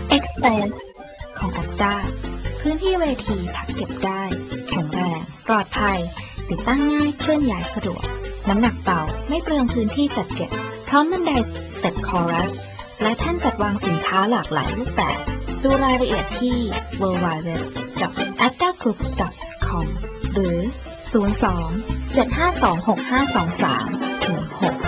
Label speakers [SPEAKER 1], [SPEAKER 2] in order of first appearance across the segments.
[SPEAKER 1] Express ของอัตตาพื้นที่เวทีพักเก็บได้แข็งแรงปลอดภัยติดตั้งง่ายเคลื่อนย้ายสะดวกน้ำหนักเบาไม่เปลืองพื้นที่จัดเก็บพร้อมบันไดสเต็ปคอรัสและแท่นจัดวางสินค้าหลากหลายรูปแบบดูรายละเอียดที่ www.attagroup.com หรือ 02-752-6523-6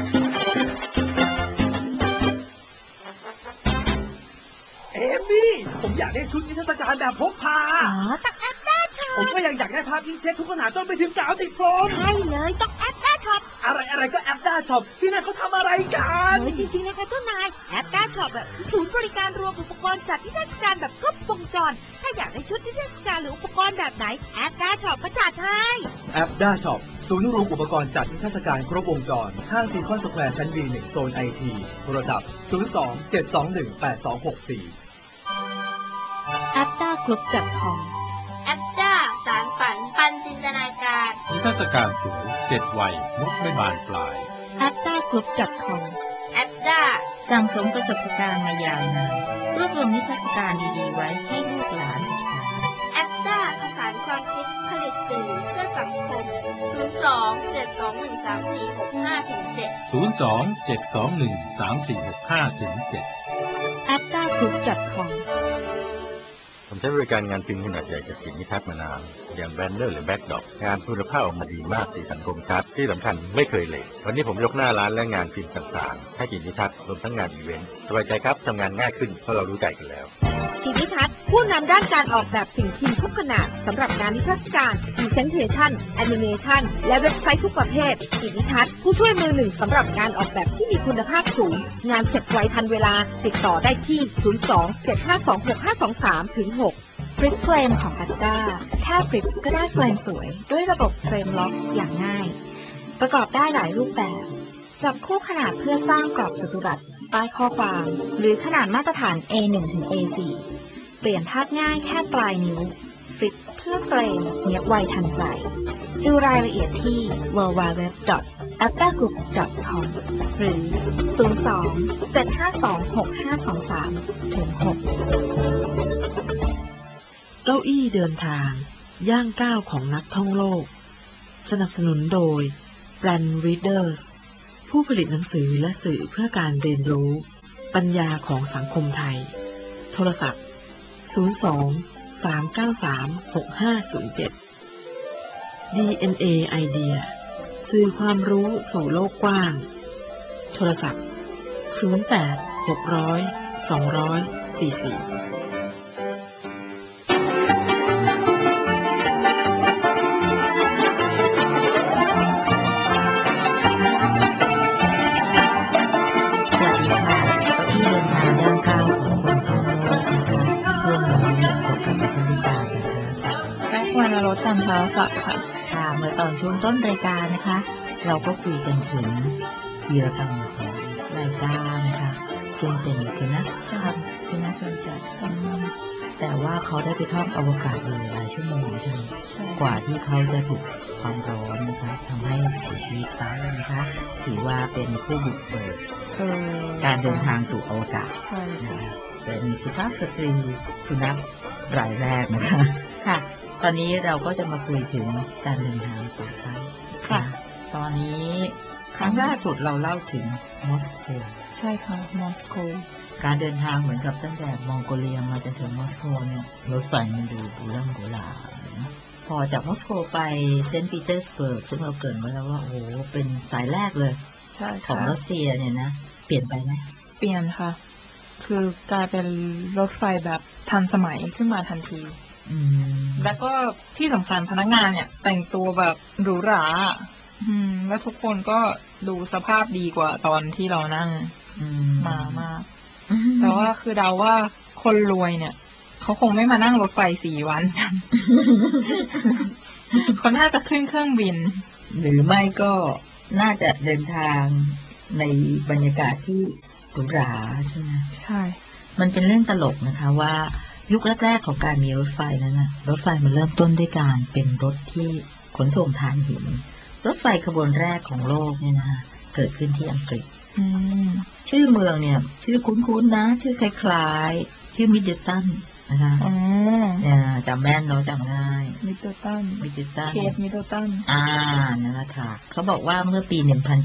[SPEAKER 2] เอมี่ผมอยากได้ชุดนิทรรศการแบบพกพา
[SPEAKER 3] ต้องแอปได้ช็อป
[SPEAKER 2] ผมก็อยากได้ภาพอินเช็คทุกขนาดต้องไปถึง90 โฟม
[SPEAKER 3] ใช่เลยต้องแอปได้ช็อป
[SPEAKER 2] อะไรก็แอปได้ช็อปที่นั่นเขาทำอะไรกัน
[SPEAKER 3] จริงๆเลยค่ะเจ้านายแอปได้ช็อปแบบศูนย์บริการรวมอุปกรณ์จัดนิทรรศการแบบครบวงจรถ้าอยากได้ชุดนิทรรศการหรืออุปกรณ์แบบไหนแอปได้ช็อปก็จัดให้
[SPEAKER 2] แอปได้ช็อปศูนย์รวมอุปกรณ์จัดนิทรรศการครบวงจรห้างซีคอนสแควร์ชั้น B1 โซน IT โทรศัพท์ 02-721-8264
[SPEAKER 1] attagroup.com
[SPEAKER 4] แอปด้าสารฝันปันจินตนาการ
[SPEAKER 5] นิทรรศการสวย7 วัยมุกไม่บานปลาย
[SPEAKER 1] attagroup.com
[SPEAKER 4] แอปด้า
[SPEAKER 1] สั่งสมประสบการณ์มายาวนานรวบรวมนิทรรศการดีๆไว้ให้ลูกหลานศึกษา
[SPEAKER 4] แอปด้าผสานความคิดผลิตสื่อเพื่อสังคม
[SPEAKER 5] 02-721-3465-7
[SPEAKER 1] attagroup.com
[SPEAKER 6] ผมใช้บริการงานพิมพ์ขนาดใหญ่จากสินนิทัศน์มานานอย่างแบนเนอร์หรือแบ็กดรอปงานคุณภาพออกมาดีมากสีสันคมชัดที่สำคัญไม่เคยเหลววันนี้ผมยกหน้าร้านและงานพิมพ์ต่างๆให้สินนิทัศน์รวมทั้งงานอีเวนต์สบายใจครับทำงานง่ายขึ้นเพราะเรารู้ใจกันแล้ว
[SPEAKER 3] สินนิทัศน์ผู้นำด้านการออกแบบสิ่งพิมพ์ทุกขนาดสำหรับงานนิทรรศการพรีเซนเทชั่นแอนิเมชันและเว็บไซต์ทุกประเภทสินนิทัศน์ผู้ช่วยมือหนึ่งสำหรับงานออกแบบที่มีคุณภาพสูงงานเสร็จไวทันเวลาติดต่อได้ที่ 02-752-6523-6
[SPEAKER 1] ฟลิปเฟรมของอัตตาแค่ฟลิปก็ได้เฟรมสวยด้วยระบบเฟรมล็อกอย่างง่ายประกอบได้หลายรูปแบบจับคู่ขนาดเพื่อสร้างกรอบจัตุรัสใต้ข้อความหรือขนาดมาตรฐาน A1 ถึง A4 เปลี่ยนธาตุง่ายแค่ปลายนิ้วฟลิปเพื่อเฟรมเนียบไวทันใจดูรายละเอียดที่ www.attagroup.com หรือ 02-752-6523-6
[SPEAKER 7] เก้าอี้เดินทางย่างก้าวของนักท่องโลกสนับสนุนโดย Brand Readers ผู้ผลิตหนังสือและสื่อเพื่อการเรียนรู้ปัญญาของสังคมไทยโทรศัพท์ 02-393-6507 DNA ไอเดียสื่อความรู้สู่โลกกว้างโทรศัพท์ 08-600-200-44
[SPEAKER 1] วรรณรสจันทรศักดิ์ค่ะเมื่อตอนช่วงต้นรายการนะคะเราก็คุยกันถึงวีรกรรมของรายการนะคะซึ่งเป็นสุนัขจรจัดแต่ว่าเขาได้ไปท่องอวกาศอยู่หลายชั่วโมงทีกว่าที่เขาจะถูกความร้อนนะคะทำให้เสียชีวิตไปนะคะถือว่าเป็นผู้บุกเบิกการเดินทางสู่อวกาศเป็นสุภาพสตรีสุนัขรายแรกนะคะค่ะตอนนี้เราก็จะมาคุยถึงการเดินทางต่อไปค่ะตอนนี้ครั้งล่าสุดเราเล่าถึงมอสโกใช่ค่ะมอสโกการเดินทางเหมือนกับตั้งแต่มองโกเลียมาจนถึงมอสโกเนี่ยรถไฟมันดูโบราณนะพอจากมอสโกไปเซนต์ปีเตอร์สเบิร์กซึ่งเราเกริ่นไว้แล้วว่าโอ้โหเป็นสายแรกเลยของรัสเซียเนี่ยนะเปลี่ยนไปไหม
[SPEAKER 8] เปลี่ยนค่ะคือกลายเป็นรถไฟแบบทันสมัยขึ้นมาทันทีแล้วก็ที่สำคัญพนักงานเนี่ยแต่งตัวแบบหรูหราแล้วทุกคนก็ดูสภาพดีกว่าตอนที่เรานั่งมากแต่ว่าคือเดาว่าคนรวยเนี่ยเขาคงไม่มานั่งรถไฟ4 วันกัน เขาน่าจะขึ้นเครื่องบิน
[SPEAKER 1] หรือไม่ก็น่าจะเดินทางในบรรยากาศที่หรูหราใช่ไหม
[SPEAKER 8] ใช่
[SPEAKER 1] มันเป็นเรื่องตลกนะคะว่ายุคแรกๆของการมีรถไฟนั้นนะรถไฟมันเริ่มต้นด้วยการเป็นรถที่ขนส่งถ่านหินรถไฟขบวนแรกของโลกเนี่ยนะคะเกิดขึ้นที่อังกฤษชื่อเมืองเนี่ยชื่อคุ้นๆนะชื่อคล้ายๆชื่อมิดเดิลตันนะคะจำแม่นเนาะจำง่าย
[SPEAKER 8] มิดเดิลตันเคสมิดเดิลตัน
[SPEAKER 1] นั่นแหละค่ะเขาบอกว่าเมื่อปี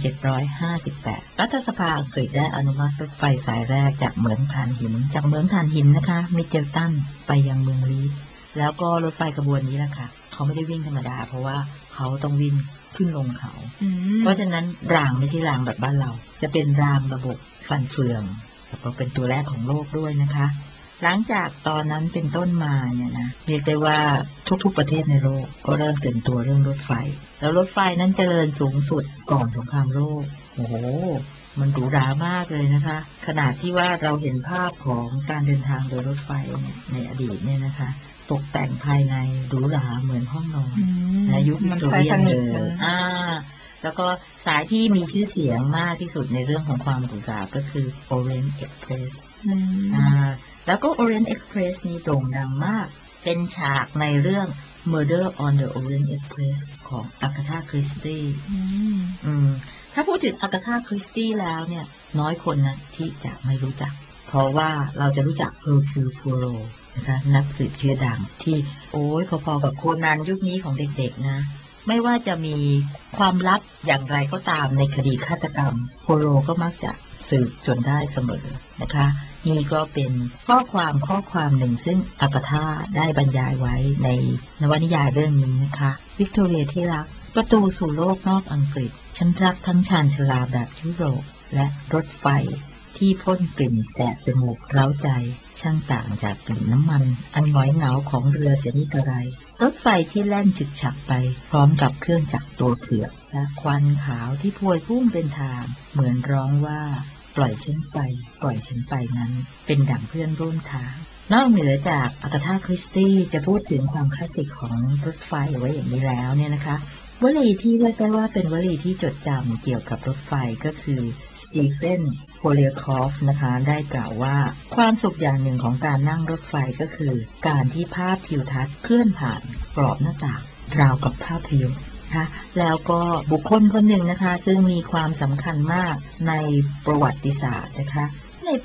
[SPEAKER 1] 1758 รัฐสภาอังกฤษได้อนุมัติรถไฟสายแรกจากเหมืองถ่านหินนะคะมิดเดิลตันไปยังเมืองลีดแล้วก็รถไฟขบวนนี้แหละค่ะเขาไม่ได้วิ่งธรรมดาเพราะว่าเขาต้องวิ่งขึ้นลงเขาเพราะฉะนั้นรางไม่ใช่รางแบบบ้านเราจะเป็นรางระบบฟันเฟืองแล้วก็เป็นตัวแรกของโลกด้วยนะคะหลังจากตอนนั้นเป็นต้นมาเนี่ยนะเรียกได้ว่าทุกๆประเทศในโลกก็เริ่มตื่นตัวเรื่องรถไฟแล้วรถไฟนั้นเจริญสูงสุดก่อนสงครามโลกโอ้โหมันหรูหรามากเลยนะคะขนาดที่ว่าเราเห็นภาพของการเดินทางโดยรถไฟในอดีตเนี่ยนะคะตกแต่งภายในหรูหราเหมือนห้องนอนในยุควิกตอเรียนเลยแล้วก็สายที่มีชื่อเสียงมากที่สุดในเรื่องของความหรูหราก็คือ Orient Express แล้วก็ Orient Express นี่โด่งดังมากเป็นฉากในเรื่อง Murder on the Orient Express ของอากาธาคริสตี้ถ้าพูดถึงอากาธาคริสตี้แล้วเนี่ยน้อยคนนะที่จะไม่รู้จักเพราะว่าเราจะรู้จักเฮอร์คิวพูโรนะคะนักสืบชื่อดังที่โอ้ยพอๆกับโคนันยุคนี้ของเด็กๆนะไม่ว่าจะมีความลับอย่างไรก็ตามในคดีฆาตกรรมโพโรก็มักจะสืบจนได้เสมอนะคะนี่ก็เป็นข้อความหนึ่งซึ่งอากาธาได้บรรยายไว้ในนวนิยายเรื่องนี้นะคะวิกตอเรียที่รักประตูสู่โลกนอกอังกฤษฉันรักทั้งชานชาลาแบบยุโรปและรถไฟที่พ่นกลิ่นแสบจมูกเร้าใจช่างต่างจากกลิ่นน้ำมันอันหงอยเหงาของเรือเสียนิกระไรรถไฟที่แล่นฉึกฉักไปพร้อมกับเครื่องจักรตัวเผือกและควันขาวที่พวยพุ่งเป็นทางเหมือนร้องว่าปล่อยฉันไปนั้นเป็นดั่งเพื่อนร่วมทางนอกเหนือจากอากาธาคริสตี้จะพูดถึงความคลาสสิกของรถไฟไว้อย่างนี้แล้วเนี่ยนะคะวลีที่เรียกได้ว่าเป็นวลีที่จดจำเกี่ยวกับรถไฟก็คือสตีเฟนโพเลียคอฟนะคะได้กล่าวว่าความสุขอย่างหนึ่งของการนั่งรถไฟก็คือการที่ภาพทิวทัศน์เคลื่อนผ่านกรอบหน้าต่างราวกับภาพยนตร์นะคะแล้วก็บุคคลคนหนึ่งนะคะซึ่งมีความสำคัญมากในประวัติศาสตร์นะคะในปี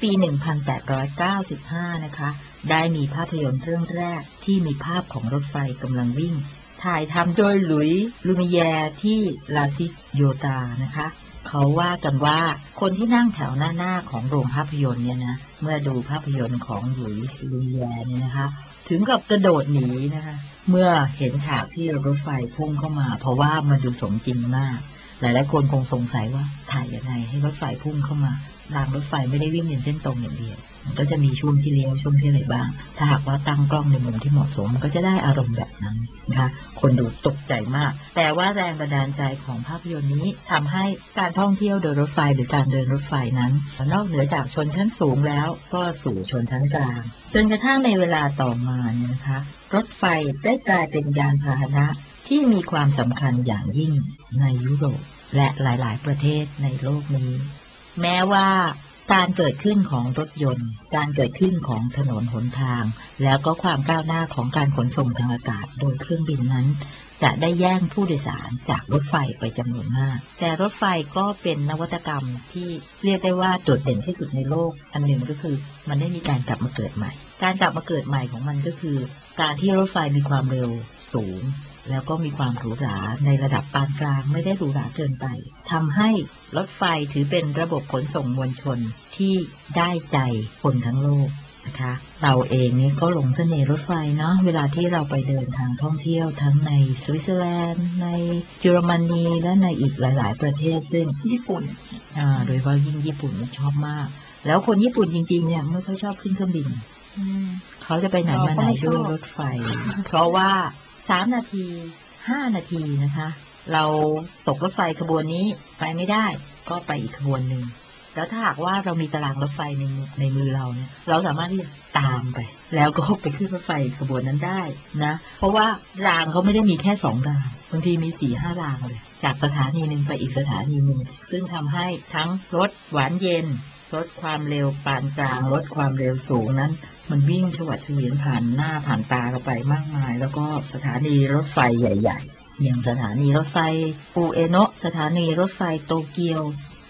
[SPEAKER 1] 1895 นะคะได้มีภาพยนตร์เรื่องแรกที่มีภาพของรถไฟกำลังวิ่งถ่ายทำโดยหลุยส์ลูมิแยร์ที่ลาซิโยตานะคะเขาว่ากันว่าคนที่นั่งแถวหน้าของโรงภาพยนตร์เนี่ยนะเมื่อดูภาพยนตร์ของหลุยส์ลูมิแยร์เนี่ยนะคะถึงกับกระโดดหนีนะคะเมื่อเห็นฉากที่รถไฟพุ่งเข้ามาเพราะว่ามันดูสมจริงมากหลายๆคนคงสงสัยว่าถ่ายยังไงให้รถไฟพุ่งเข้ามารางรถไฟไม่ได้วิ่งเป็นเส้นตรงอย่างเดียวมันก็จะมีช่วงที่เลี้ยวช่วงที่อะไรบ้างถ้าหากว่าตั้งกล้องในมุมที่เหมาะสมก็จะได้อารมณ์แบบนั้นนะคะคนดูตกใจมากแต่ว่าแรงบันดาลใจของภาพยนตร์นี้ทำให้การท่องเที่ยวโดยรถไฟหรือการเดินรถไฟนั้นนอกเหนือจากชนชั้นสูงแล้วก็สู่ชนชั้นกลางจนกระทั่งในเวลาต่อมาเนี่ยนะคะรถไฟได้กลายเป็นยานพาหนะที่มีความสำคัญอย่างยิ่งในยุโรปและหลายๆประเทศในโลกนี้แม้ว่าการเกิดขึ้นของรถยนต์การเกิดขึ้นของถนนหนทางแล้วก็ความก้าวหน้าของการขนส่งทางอากาศโดยเครื่องบินนั้นจะได้แย่งผู้โดยสารจากรถไฟไปจำนวนมากแต่รถไฟก็เป็นนวัตกรรมที่เรียกได้ว่าโดดเด่นที่สุดในโลกอันหนึ่งก็คือมันได้มีการกลับมาเกิดใหม่การกลับมาเกิดใหม่ของมันก็คือการที่รถไฟมีความเร็วสูงแล้วก็มีความหรูหราในระดับปานกลางไม่ได้หรูหราเกินไปทำให้รถไฟถือเป็นระบบขนส่งมวลชนที่ได้ใจคนทั้งโลกนะคะเราเองนี่ก็หลงเสน่ห์รถไฟเนาะเวลาที่เราไปเดินทางท่องเที่ยวทั้งในสวิตเซอร์แลนด์ในเยอรมนีและในอีกหลายๆประเทศซึ่งญี่ปุ่นโดยเฉพาะยิ่งญี่ปุ่นชอบมากแล้วคนญี่ปุ่นจริงๆเนี่ยไม่ค่อยชอบขึ้นเครื่องบินเขาจะไปไหนมาไหนด้วยรถไฟเพราะว่า3 นาที5 นาทีนะคะเราตกรถไฟขบวนนี้ไปไม่ได้ก็ไปอีกขบวนหนึ่งแล้วถ้าหากว่าเรามีตารางรถไฟในมือเราเนี่ยเราสามารถที่จะตามไปแล้วก็ไปขึ้นรถไฟขบวนนั้นได้นะเพราะว่ารางเขาไม่ได้มีแค่2 รางบางทีมี 4-5 รางเลยจากสถานีหนึ่งไปอีกสถานีหนึ่งซึ่งทำให้ทั้งรถหวานเย็นรถความเร็วปานกลางรถความเร็วสูงนั้นมันวิ่งฉวัดเฉวียนผ่านหน้าผ่านตาเราไปมากมายแล้วก็สถานีรถไฟใหญ่ๆอย่างสถานีรถไฟอุเอโนะสถานีรถไฟโตเกียว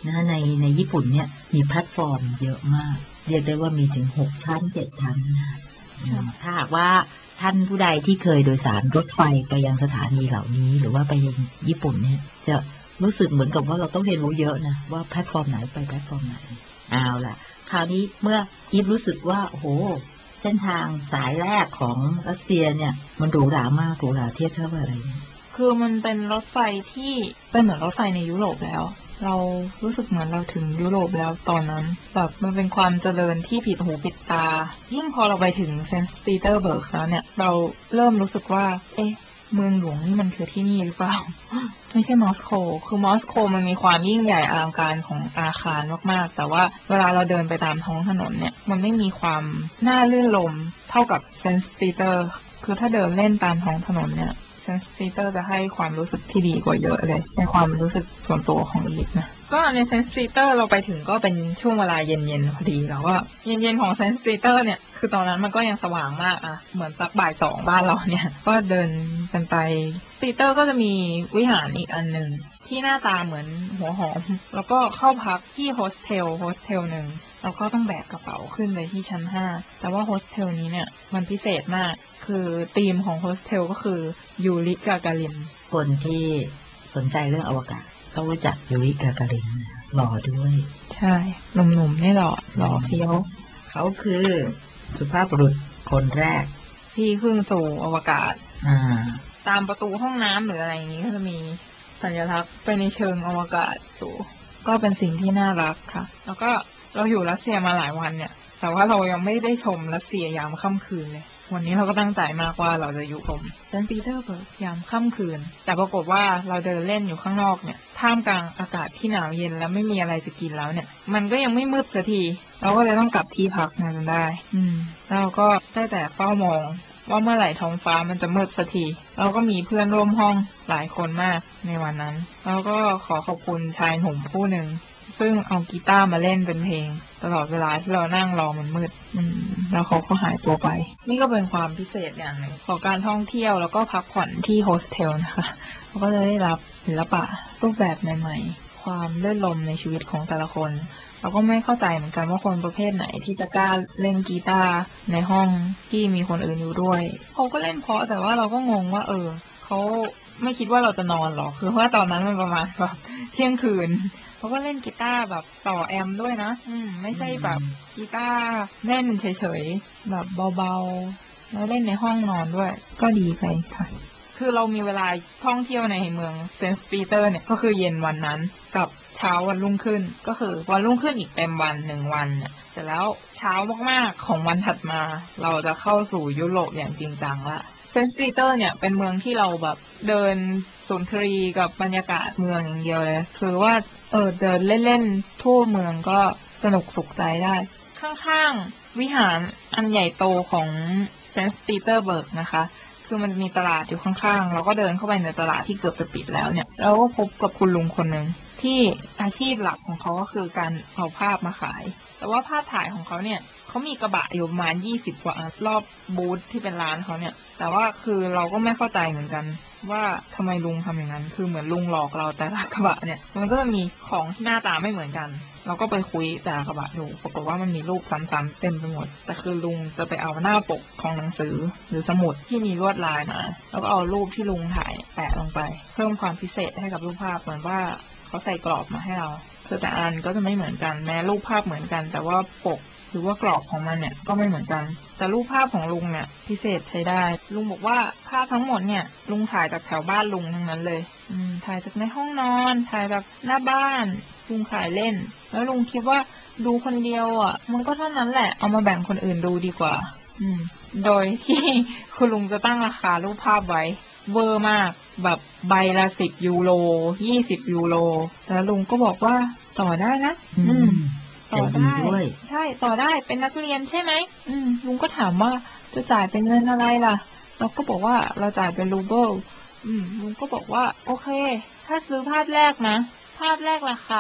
[SPEAKER 1] นะในญี่ปุ่นเนี่ยมีแพลตฟอร์มเยอะมากเรียกได้ว่ามีถึง6 ชั้น 7 ชั้นนะถ้าหากว่าท่านผู้ใดที่เคยโดยสารรถไฟไปยังสถานีเหล่านี้หรือว่าไปยังญี่ปุ่นเนี่ยจะรู้สึกเหมือนกับว่าเราต้องเรียนรู้เยอะนะว่าแพลตฟอร์มไหนไปแพลตฟอร์มไหนเอาล่ะคราวนี้เมื่ออีฟรู้สึกว่าโอ้โหเส้นทางสายแรกของรัสเซียเนี่ยมันหรูหรามากหรูหราเทียบเท่าอะไรเนี่ย
[SPEAKER 8] คือมันเป็นรถไฟที่เป็นเหมือนรถไฟในยุโรปแล้วเรารู้สึกเหมือนเราถึงยุโรปแล้วตอนนั้นแบบมันเป็นความเจริญที่ผิดหูผิดตายิ่งพอเราไปถึงเซนต์ปีเตอร์เบิร์กแล้วเนี่ยเราเริ่มรู้สึกว่าเอ๊ะเมืองหลวงนี่มันคือที่นี่หรือเปล่า ไม่ใช่มอสโกคือมอสโกมันมีความยิ่งใหญ่อลังการของอาคารมากๆแต่ว่าเวลาเราเดินไปตามท้องถนนเนี่ยมันไม่มีความน่าลื่นลมเท่ากับเซนต์ปีเตอร์คือถ้าเดินเล่นตามท้องถนนเนี่ยเซนต์ปีเตอร์จะให้ความรู้สึกที่ดีกว่าเยอะเลยในความรู้สึกส่วนตัวของอีฟนะก็ในเซนต์ปีเตอร์เราไปถึงก็เป็นช่วงเวลาเย็นๆพอดีแล้วก็เย็นๆของเซนต์ปีเตอร์เนี่ยคือตอนนั้นมันก็ยังสว่างมากอะเหมือนสักบ่าย 2บ้านเราเนี่ยก็เดินกันไปปีเตอร์ก็จะมีวิหารอีกอันหนึ่งที่หน้าตาเหมือนหัวหอมแล้วก็เข้าพักที่โฮสเทลหนึ่งแล้วก็ต้องแบกกระเป๋าขึ้นไปที่ชั้น5แต่ว่าโฮสเทลนี้เนี่ยมันพิเศษมากคือธีมของโฮสเทลก็คือยูริกาการิน
[SPEAKER 1] คนที่สนใจเรื่องอวกาศต้องรู้จักยูริกาการินหล่อด้วย
[SPEAKER 8] ใช่หนุ่มๆนี่หล่อเฟี้ยว
[SPEAKER 1] เขาคือสุภาพบุรุษคนแรก
[SPEAKER 8] ที่ขึ้นสู่อวกาศตามประตูห้องน้ำหรืออะไรอย่างนี้ก็จะมีสัญลักษณ์ไปในเชิงอวกาศอยู่ก็เป็นสิ่งที่น่ารักค่ะแล้วก็เราอยู่รัสเซียมาหลายวันเนี่ยแต่ว่าเรายังไม่ได้ชมรัสเซียยามค่ำคืนเลยวันนี้เราก็ตั้งใจมากว่าเราจะอยู่ชมเซนต์ปีเตอร์เบิร์กยามค่ำคืนแต่ปรากฏว่าเราเดินเล่นอยู่ข้างนอกเนี่ยท่ามกลางอากาศที่หนาวเย็นแล้วไม่มีอะไรจะกินแล้วเนี่ยมันก็ยังไม่มืดสักทีเราก็เลยต้องกลับที่พักมาจนได้เราก็ได้แต่เฝ้ามองว่าเมื่อไหร่ท้องฟ้ามันจะมืดสักทีเราก็มีเพื่อนร่วมห้องหลายคนมากในวันนั้นแล้วก็ขอขอบคุณชายหนุ่มผู้หนึ่งซึ่งเอากีตาร์มาเล่นเป็นเพลงตลอดเวลาที่เรานั่งรอมันมืดแล้วเขาก็หายตัวไปนี่ก็เป็นความพิเศษอย่างหนึ่งของการท่องเที่ยวแล้วก็พักผ่อนที่โฮสเทลนะคะเราก็จะได้รับศิลปะรูปแบบใหม่ๆความลื่นลมในชีวิตของแต่ละคนเราก็ไม่เข้าใจเหมือนกันว่าคนประเภทไหนที่จะกล้าเล่นกีตาร์ในห้องที่มีคนอื่นอยู่ด้วยเขาก็เล่นเพราะแต่ว่าเราก็งงว่าเขาไม่คิดว่าเราจะนอนหรอคือว่าตอนนั้นมันประมาณแบบเที่ยงคืนเขาก็เล่นกีตาร์แบบต่อแอมด้วยนะไม่ใช่แบบกีตาร์เล่นเฉยๆแบบเบาๆแล้วเล่นในห้องนอนด้วยก็ดีไปค่ะคือเรามีเวลาท่องเที่ยวในเมืองเซนต์ปีเตอร์เนี่ยก็คือเย็นวันนั้นกับเช้าวันรุ่งขึ้นก็คือวันรุ่งขึ้นอีกเต็มวัน1 วันเสร็จแล้วเช้ามากๆของวันถัดมาเราจะเข้าสู่ยุโรปอย่างจริงจังละเซนต์ปีเตอร์เนี่ยเป็นเมืองที่เราแบบเดินสุนทรีกับบรรยากาศเมืองอย่างเดียวเลยคือว่าเดินเล่นๆทั่วเมืองก็สนุกสุขใจได้ข้างๆวิหารอันใหญ่โตของเซนต์ปีเตอร์เบิร์กนะคะคือมันมีตลาดอยู่ข้างๆเราก็เดินเข้าไปในตลาดที่เกือบจะปิดแล้วเนี่ยเราก็พบกับคุณลุงคนหนึ่งที่อาชีพหลักของเขาก็คือการเอาภาพมาขายแต่ว่าภาพถ่ายของเขาเนี่ยเขามีกระบะอยู่ประมาณ20 กว่ารอบบูธที่เป็นร้านเขาเนี่ยแต่ว่าคือเราก็ไม่เข้าใจเหมือนกันว่าทำไมลุงทำอย่างนั้นคือเหมือนลุงหลอกเราแต่ละกระบะเนี่ยมันก็จะมีของที่หน้าตาไม่เหมือนกันเราก็ไปคุยแต่ละกระบะดูปรากฏว่ามันมีรูปซ้ำๆเต็มไปหมดแต่คือลุงจะไปเอาหน้าปกของหนังสือหรือสมุดที่มีลวดลายมาแล้วก็เอารูปที่ลุงถ่ายแปะลงไปเพิ่มความพิเศษให้กับรูปภาพเหมือนว่าเขาใส่กรอบมาให้เราคือแต่อันก็จะไม่เหมือนกันแม้รูปภาพเหมือนกันแต่ว่าปกหรือว่ากรอบของมันเนี่ยก็ไม่เหมือนกันแต่รูปภาพของลุงเนี่ยพิเศษใช้ได้ลุงบอกว่าภาพทั้งหมดเนี่ยลุงถ่ายจากแถวบ้านลุงทั้งนั้นเลยถ่ายจากในห้องนอนถ่ายจากหน้าบ้านลุงถ่ายเล่นแล้วลุงคิดว่าดูคนเดียวอ่ะมันก็เท่านั้นแหละเอามาแบ่งคนอื่นดูดีกว่าโดยที่คุณลุงจะตั้งราคารูปภาพไว้เวอร์มากแบบใบละ10 ยูโร20 ยูโรแล้วลุงก็บอกว่าต่อได้นะต่อได้ใช่ต่อได้เป็นนักเรียนใช่ไหมลุงก็ถามว่าจะจ่ายเป็นเงินอะไรล่ะเราก็บอกว่าเราจ่ายเป็นรูเบิลลุงก็บอกว่าโอเคถ้าซื้อภาพแรกนะภาพแรกราคา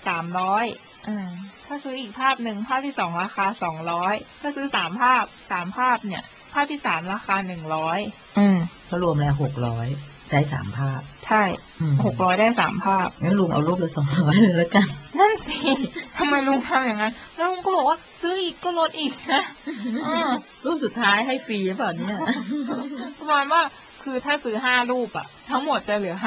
[SPEAKER 8] 300ถ้าซื้ออีกภาพหนึ่งภาพที่2ราคา200ถ้าซื้อ3 ภาพเนี่ยภาพที่3ราคา100
[SPEAKER 1] ก็รวมแล้ว600 ได้3 ภาพ
[SPEAKER 8] ใช่600ได้3 ภาพ
[SPEAKER 1] งั้นลุงเอารูปละ200เลยแล้วกัน
[SPEAKER 8] นั่นสิทำไมลุงทำอย่างนั้นแล้วลุงก็บอกว่าซื้ออีกก็ลดอีกนะ
[SPEAKER 1] รูปสุดท้ายให้ฟรีหรือเปล่าเนี่ย
[SPEAKER 8] ประมาณว่าคือถ้าซื้อ5 รูปอะทั้งหมดจะเหลือ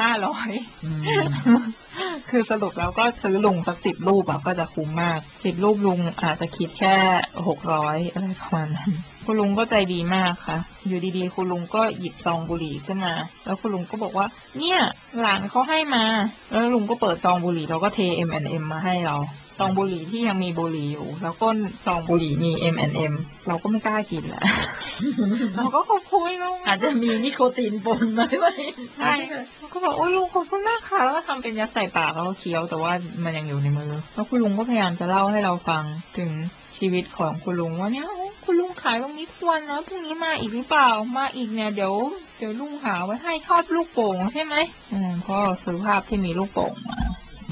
[SPEAKER 8] 500คือสรุปแล้วก็ซื้อลุงสัก10 รูปอะก็จะคุ้มมาก10 รูปลุงอาจจะคิดแค่600อะไรประมาณนั้นคุณลุงก็ใจดีมากค่ะอยู่ดีๆคุณลุงก็หยิบซองบุหรี่ขึ้นมาแล้วคุณลุงก็บอกว่าเนี่ยหลานเขาให้มาแล้วลุงก็เปิดซองบุหรี่แล้วก็เท M&M มาให้เราซองบุหรี่ที่ยังมีบุหรี่อยู่แล้วก็ซองบุหรี่มี M&M เราก็ไม่กล้ากินแหละเราก็ขอบคุณลุง
[SPEAKER 1] อาจจะมีนิโคตินปนมาด้วย
[SPEAKER 8] ใช่เราก็บอกโอ้ลุงขอบคุณมากค่ะแล้วก็ทำเป็นยัดใส่ปากแล้วก็เคี้ยวแต่ว่ามันยังอยู่ในมือแล้วคุณลุงก็พยายามจะเล่าให้เราฟังถึงชีวิตของคุณลุงว่าเนี่ยคุณลุงขายตรงนี้ทุกวันนะพรุ่งนี้มาอีกหรือเปล่ามาอีกเนี่ยเดี๋ยวลุงหาไว้ให้ชอบลูกโป่งใช่ไหมก็ซื้อภาพที่มีลูกโป่งมา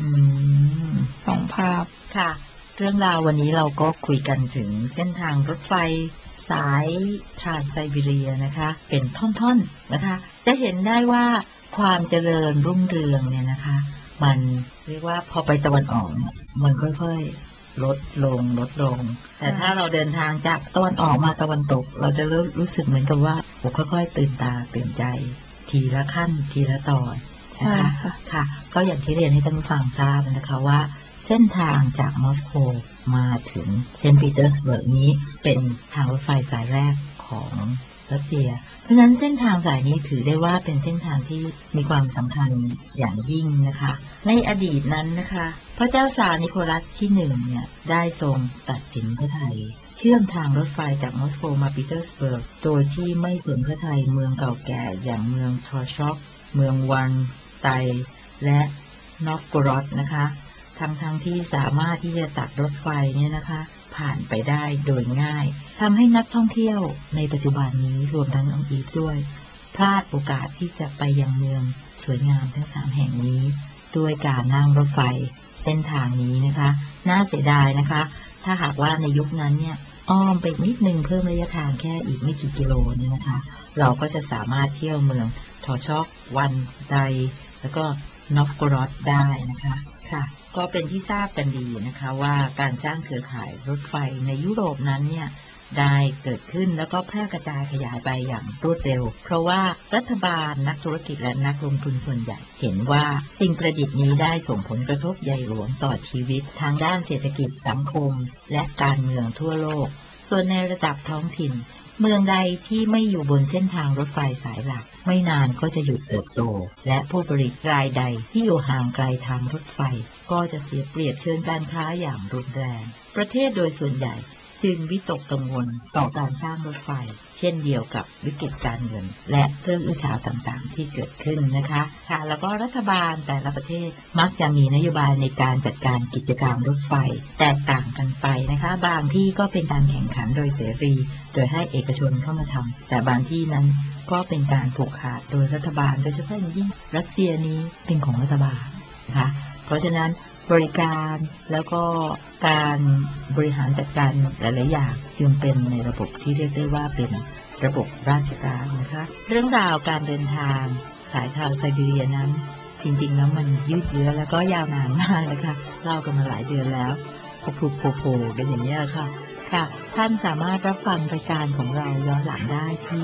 [SPEAKER 8] 2 ภาพ
[SPEAKER 1] ค่ะเรื่องราววันนี้เราก็คุยกันถึงเส้นทางรถไฟสายทรานไซบีเรียนะคะเป็นท่อนๆนะคะจะเห็นได้ว่าความเจริญรุ่งเรืองเนี่ยนะคะมันเรียกว่าพอไปตะวันออกมันค่อยๆลดลงแต่ถ้าเราเดินทางจากตะวันออกมาตะวันตกเราจะรู้สึกเหมือนกับว่าค่อยๆตื่นตาตื่นใจทีละขั้นทีละตอนนะคะค่ะก็อย่างที่เรียนให้ท่านผู้ฟังทราบนะคะว่าเส้นทางจากมอสโกมาถึงเซนต์ปีเตอร์สเบิร์กนี้เป็นทางรถไฟสายแรกของรัสเซียเพราะฉะนั้นเส้นทางสายนี้ถือได้ว่าเป็นเส้นทางที่มีความสำคัญอย่างยิ่งนะคะในอดีตนั้นนะคะพระเจ้าซาร์นิโคลัสที่1เนี่ยได้ทรงตัดสินพระทัยเชื่อมทางรถไฟจากมอสโกมาปีเตอร์สเบิร์กโดยที่ไม่สนพระทัยเมืองเก่าแก่อย่างเมืองทรอชอกเมืองวันไตและนอฟโกรอดนะคะทั้งที่สามารถที่จะตัดรถไฟเนี่ยนะคะผ่านไปได้โดยง่ายทำให้นักท่องเที่ยวในปัจจุบันนี้รวมทั้งน้องอีฟด้วยพลาดโอกาสที่จะไปยังเมืองสวยงามทั้ง3 แห่งนี้ด้วยการนั่งรถไฟเส้นทางนี้นะคะน่าเสียดายนะคะถ้าหากว่าในยุคนั้นเนี่ยอ้อมไปนิดนึงเพิ่มระยะทางแค่อีกไม่กี่กิโลเนี่ยนะคะเราก็จะสามารถเที่ยวเมืองทอชอกวันไดแล้วก็นอฟโกรอดได้นะคะค่ะก็เป็นที่ทราบกันดีนะคะว่าการสร้างเครือข่ายรถไฟในยุโรปนั้นเนี่ยได้เกิดขึ้นแล้วก็แพร่กระจายขยายไปอย่างรวดเร็วเพราะว่ารัฐบาลนักธุรกิจและนักลงทุนส่วนใหญ่เห็นว่าสิ่งประดิษฐ์นี้ได้ส่งผลกระทบใหญ่หลวงต่อชีวิตทางด้านเศรษฐกิจสังคมและการเมืองทั่วโลกส่วนในระดับท้องถิ่นเมืองใดที่ไม่อยู่บนเส้นทางรถไฟสายหลักไม่นานก็จะหยุดเติบโตและผู้ผลิตรายใดที่อยู่ห่างไกลทางรถไฟก็จะเสียเปรียบเชิงการค้าอย่างรุนแรงประเทศโดยส่วนใหญ่จึงวิตกกังวลต่อการสร้างรถไฟเช่นเดียวกับวิกฤตการเงินและเรื่องอื้อฉาวต่างๆที่เกิดขึ้นนะคะค่ะแล้วก็รัฐบาลแต่ละประเทศมักจะมีนโยบายในการจัดการกิจการรถไฟแตกต่างกันไปนะคะบางที่ก็เป็นการแข่งขันโดยเสรีโดยให้เอกชนเข้ามาทำแต่บางที่นั้นก็เป็นการผูกขาดโดยรัฐบาลโดยเฉพาะอย่างยิ่งรัสเซียนี้เป็นของรัฐบาลนะคะเพราะฉะนั้นบริการแล้วก็การบริหารจัดการหลายๆอย่างจึงเป็นในระบบที่เรียกได้ว่าเป็นระบบราชการนะคะเรื่องราวการเดินทางสายทางไซบีเรียนั้นจริงๆแล้วมันยืดเยื้อแล้วก็ยาวนานมากนะคะเล่ากันมาหลายเดือนแล้วโผล่กันอย่างนี้ค่ะค่ะท่านสามารถรับฟังรายการของเราย้อนหลังได้ที่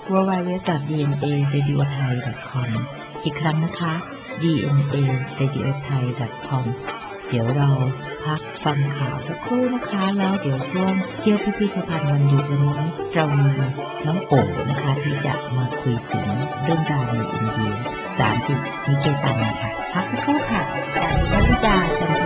[SPEAKER 1] www.dnaradiothai.com อีกครั้งนะคะ dnaradiothai.com เดี๋ยวเราพักฟังข่าวสักครู่นะคะแล้วเดี๋ยวช่วงเที่ยวพิพิธภัณฑ์วันหยุดวันนี้เรามีน้องโอ๋นะคะที่จะมาคุยถึงเรื่องราวในอินเดีย30 นิเกตันค่ะพักสักครู่ค่ะจากนิดาจันท